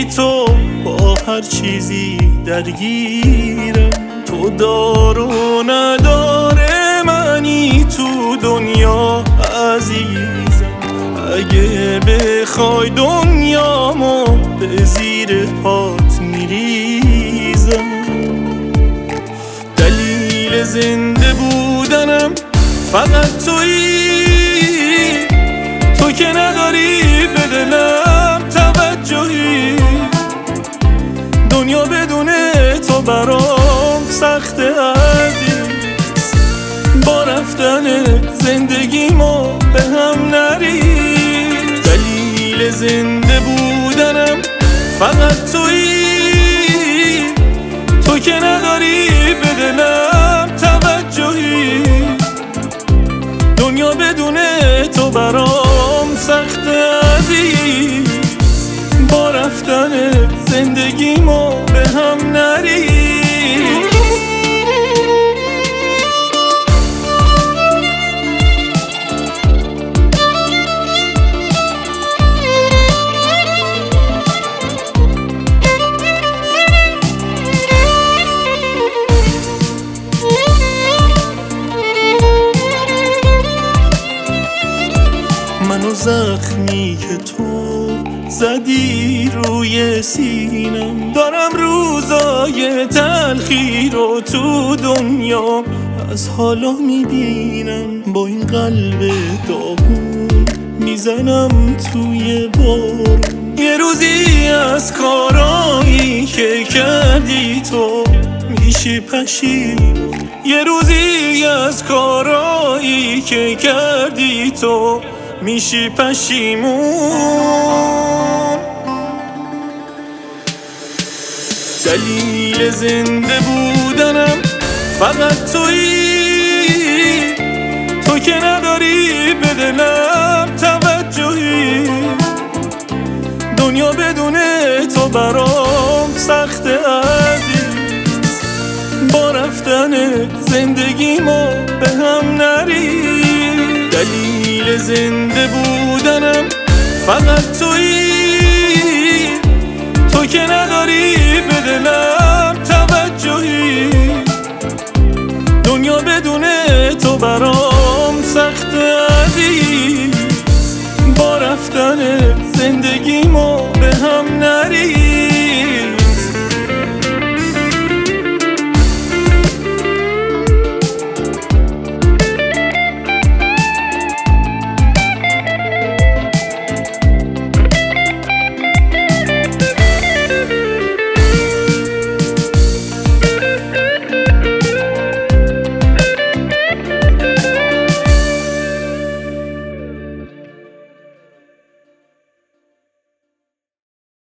تو با هر چیزی درگیرم. تو دار و نداره منی تو دنیا عزیزم. اگه بخوای دنیامو به زیر پات میریزم. دلیل زنده بودنم فقط تویی، تو که نداری به دلم توجهی. دنیا بدون تو برام سخت عزیز. با رفتن زندگیمو به هم نریز. دلیل زنده بودنم فقط تویی، تو که نداری به دلم توجهی. دنیا بدون تو برام سخت عزیز. با رفتن زندگیمو به هم نریز. منو زخمی که تو زدی روی سینم، دارم روزای تلخی رو تو دنیا از حالا میبینم. با این قلب داغون میزنم توی بارون. یه روزی از کارایی که کردی تو میشی پشیمون. یه روزی از کارایی که کردی تو میشی پشیمون. دلیل زنده بودنم فقط تویی، تو که نداری به دلم توجهی. دنیا بدون تو برام سخت عزیز. با رفتن زندگیمو به هم نریز. دلیل زنده بودنم فقط تویی، تو که نداری به دلم توجهی. دنیا بدون تو برام سخت عزیز. با رفتن زندگیمو به هم نریز.